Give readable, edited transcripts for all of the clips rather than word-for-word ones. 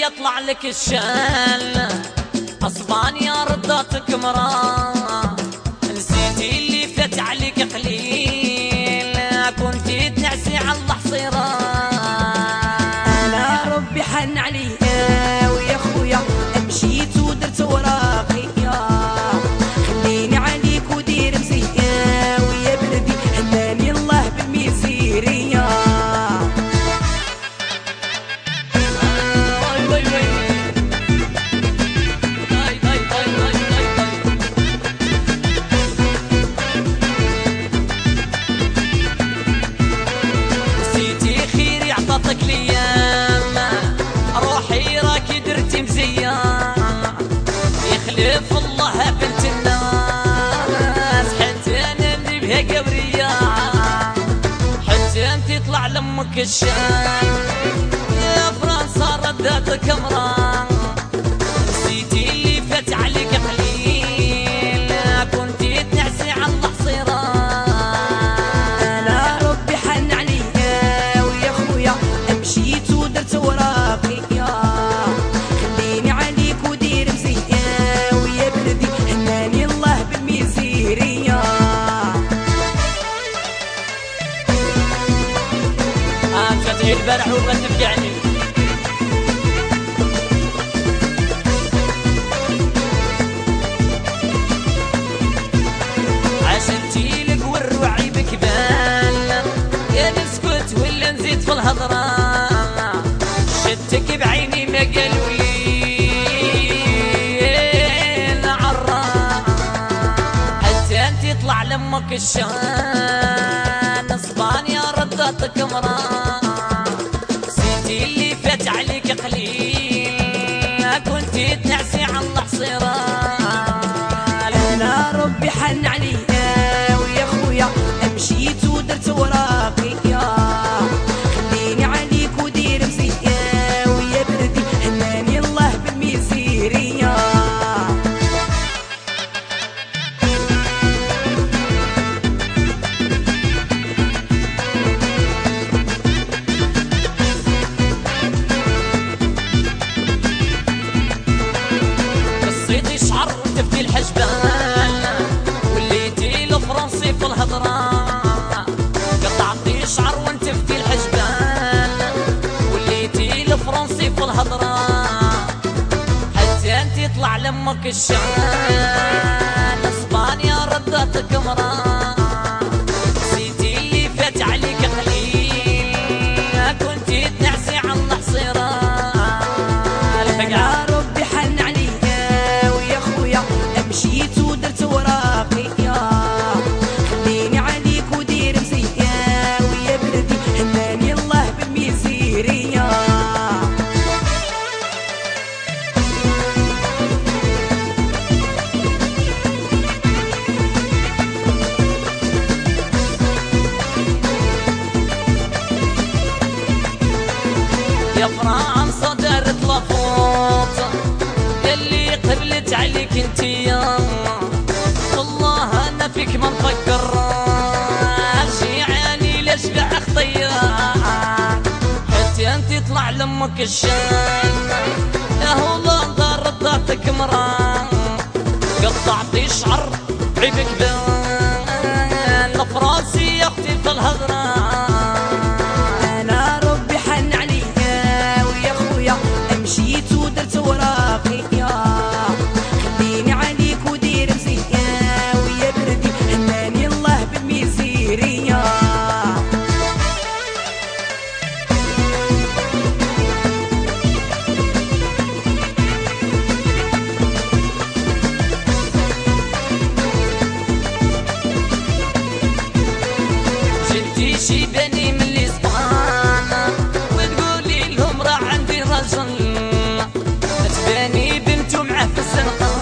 يطلع لك الشان، اسبانيا رداتك مراه، نسيتي اللي فات عليك قليل، كنتي تنعسي على الحصيره. انا ربي حن عليا ويا خويا مشيت ودرت وراقي، خليني عليك ودير مزيا ويا بلدي هناني الله بالميزيريه. عطاتك ليام روحي راكي درتي مزيان، يخلف الله بنت الناس حتى انا اللي بها قبريه، حتى انت يطلع لامك الشان، يا فرنسا رداتك مراه، نسيتي اللي فات عليك قليل، كنتي تنعسي على الحصيره. مشيت ودرت وراقي، خليني عليك ودير مزيا ويا بلدي هناني الله بالميزيريه. جاتني البارح وبغات تفقعني، عشنتي لك والروعي بكبال، يا نسكت ولا نزيد في الهضره، شتك بعيني ما قالوا لي العرا، حتى انت يطلع لامك الشان، اسبانيا رداتك مراه، نسيتي اللي فات عليك قليل، كنتي تنعسي على الحصيره. انا ربي حن عليا ويا خويا مشيت ودرت وراقي، خليني عليك ودير مزيا ويا بلدي هناني الله بالميزيريه. قصيتي شعر وتفدي الحجبان، وليتي الفرنسي في الهضره، قطعتي شعر وانت في الحجبان، وليتي الفرنسي في الهضره، حتى انت يطلع لامك الشان، اسبانيا رداتك مراه، نسيتي اللي فات عليك قليل، كنتي تنعسي على الحصيره. يا ربي حن عليا ويا خويا مشيت ودرت وراقي، خليني عليك ودير مزيا ويا بلدي هناني الله بالميزيريه. يا فرنسا دارت لافوت يلي قبلت عليك انتيا، والله انا فيك ما نفكر، جيعاني لاشبع خطيه، حتى انت يطلع لامك الشان، يا هولندا رداتك مراه، قطعتي شعر عيبك بان، الفرنسي يا اختي في الهضره. انا ربي حن عليا ويا خويا مشيت ودرت وراقي، خليني عليك ودير مزيا ويا بلدي هناني الله بالميزيريه. جبتي شي بني من الاسبان، وتقولي لهم راه عندي رجل، تباني بنتو معاه في الزنقه،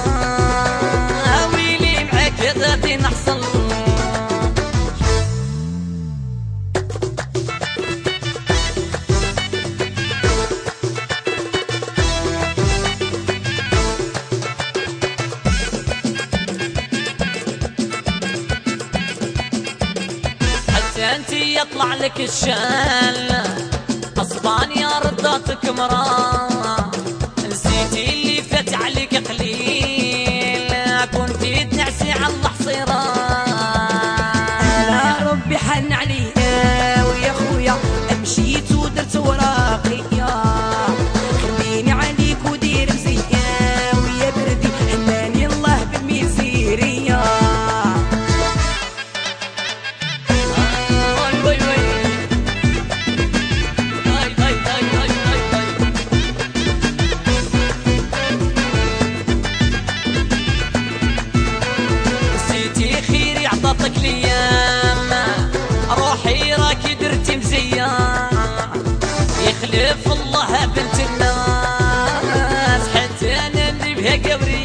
ويلي معاك غادي نحصل. انتي يطلع لك الشان، اسبانيا رداتك مراه، يا قبري